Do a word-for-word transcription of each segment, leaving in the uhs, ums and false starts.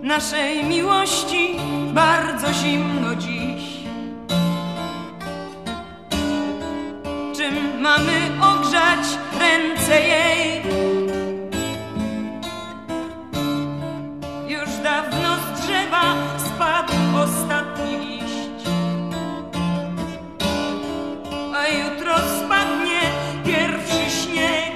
naszej miłości bardzo zimno dziś. Czym mamy ogrzać ręce jej? Już dawno z drzewa spadł ostatni liść, a jutro spadnie pierwszy śnieg.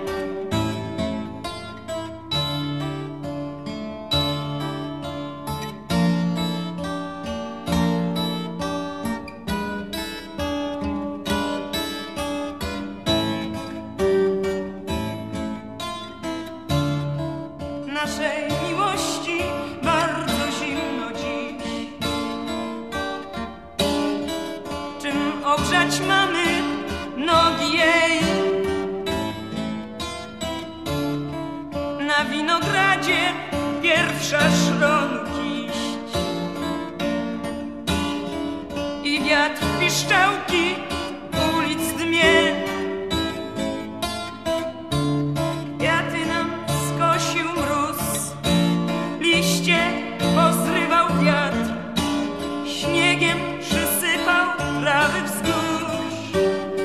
Naszej miłości bardzo zimno dziś. Czym ogrzać mamy nogi jej? Na winogradzie pierwsza szronu kiść i wiatr piszczałki ulic dmie. Pozrywał wiatr, śniegiem przysypał trawy wzgórz.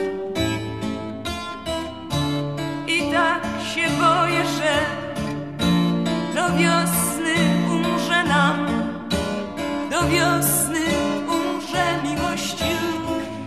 I tak się boję, że do wiosny umrze nam, do wiosny umrze miłość już.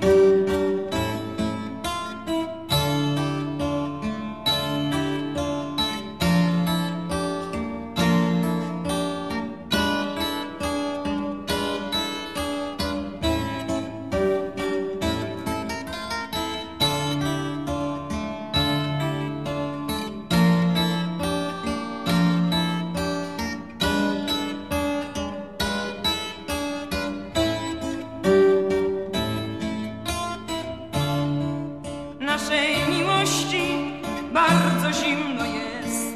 Naszej miłości bardzo zimno jest.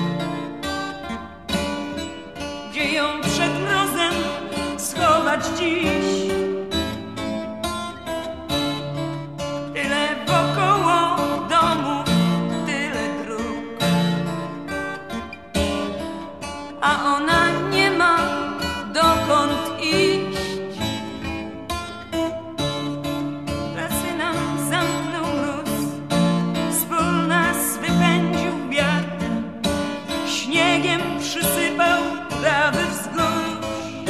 Gdzie ją przed mrozem schować dziś? Tyle wokoło domu, tyle dróg, a ona nie ma dokąd iść. Lasy nam zamknął mróz, spól nas wypędził wiatr, śniegiem przysypał trawy wzgórz.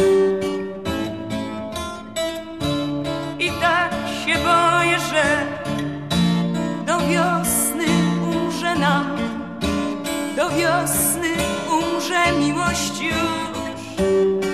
I tak się boję, że do wiosny umrze nam, do wiosny umrze miłość już.